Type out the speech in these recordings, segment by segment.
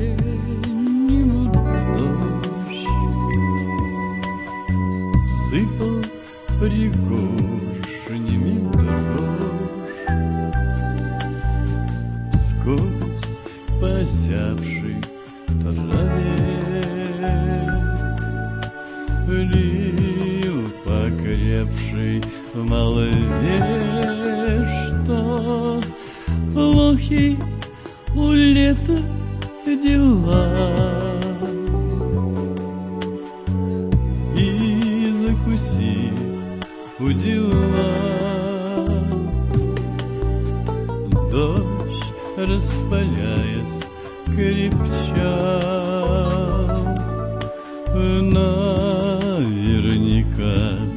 осеннему дождь сыпал пригоршнями дрожь сквозь позябший траве. Лил покрепший в молве, что плохи у лета дела, и закуси удила. Дождь, распаляясь, крепчал, наверняка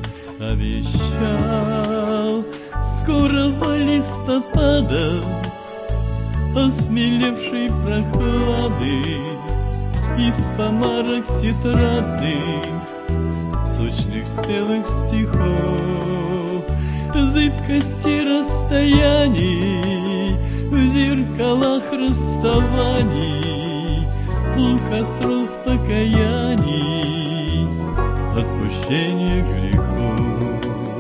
обещал скорого листопада, осмелевшей прохлады, из помарок тетрадных сочных спелых стихов, зыбкости расстояний, в зеркалах расставаний, у костров покаяний, отпущения грехов.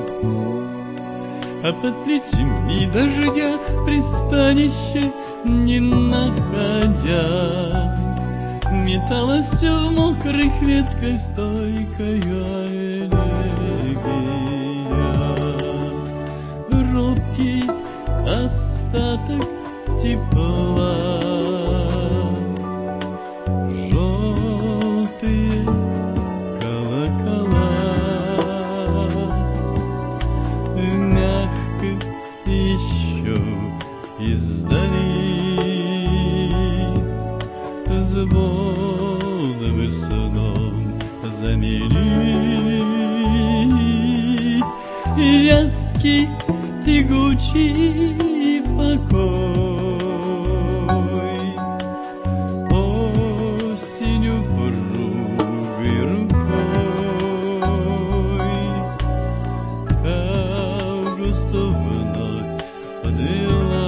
А под плетьми дождя пристанище не находя, металась в мокрых ветках стойкая элегия. Робкий остаток тепла, желтые колокола, мягко еще издали звоновым сном замели. Вязкий тягучий покой осенью упругой рукой к августу вновь подвела.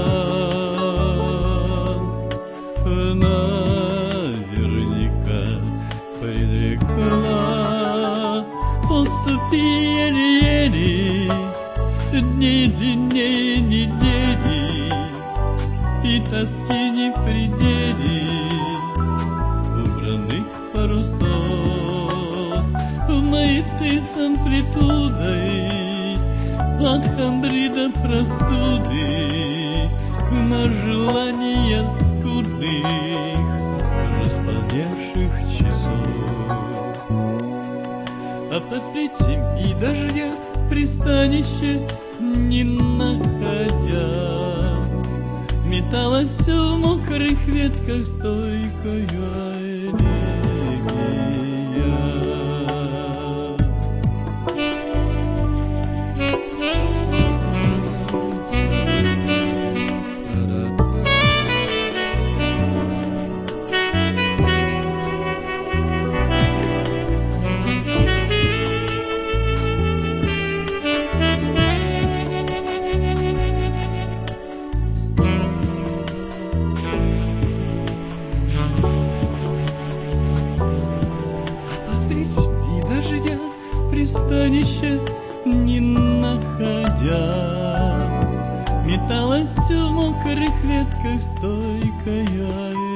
Наверняка предрекла поступи еле-еле, дни длиннее недели, и тоски не в пределе убранных парусов, вмыты с амплитудой от хандры до простуды, на желания скудных располневших часов. А под плетьми дождя пристанище не находя, металась в мокрых ветках стойкая элегия. Пристанище не находя, металась в мокрых ветках стойкая